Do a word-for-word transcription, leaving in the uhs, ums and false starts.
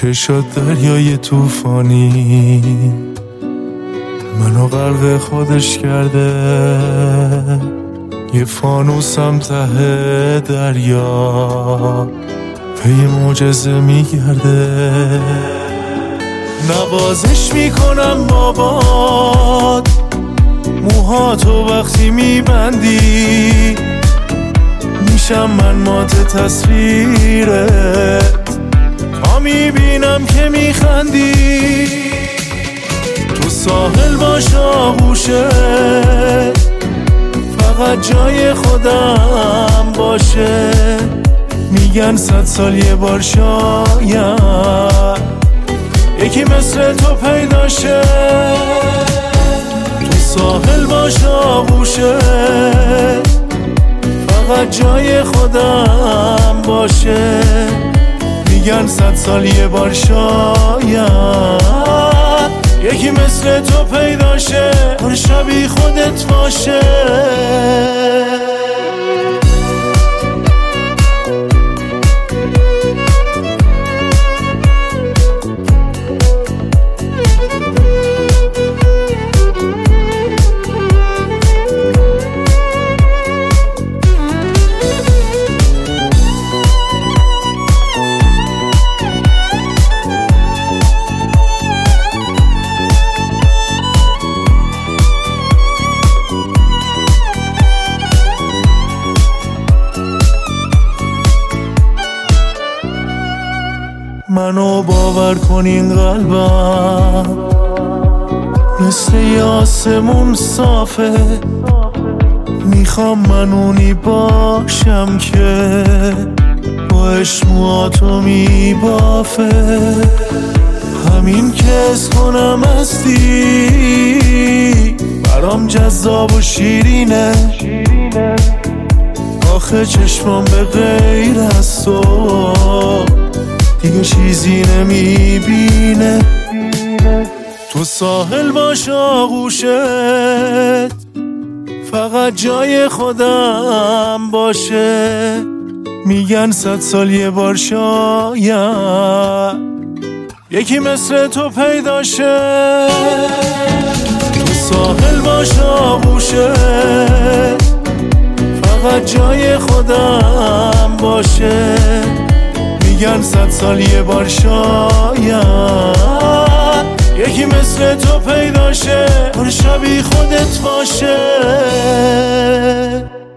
چشات دریای توفانی منو غرق خودش کرده، یه فانوسم ته دریا پی معجزه میگرده. نوازش میکنم بابات، موهاتو وقتی میبندی میشم من مات تصویرت، تا میبینم که میخندی. تو ساحل باش آغوشت، فقط جای خودم باشه. میگن صد سال یه بار شاید یکی مثل تو پیدا شه. تو ساحل باش آغوشت، فقط جای خودم باشه. میگن صد سال یه بار شاید یکی مثل تو پیدا شه، پر شبیه خودت باشه. منو باور کن این قلبم مثل یه آسمون صافه، میخوام من اونی باشم که با اشمواتو میبافه. همین که از کنم هستی برام جذاب و شیرینه، آخه چشمام به غیر از تو دیگه چیزی نمیبینه. تو ساحل باش آغوشت، فقط جای خودم باشه. میگن صد سال یه بار شاید یکی مثل تو پیدا شه. تو ساحل باش آغوشت، فقط جای خودم باشه. میگن صد سال یه بار شاید یکی مثل تو پیدا شه، پر شبیه خودت باشه.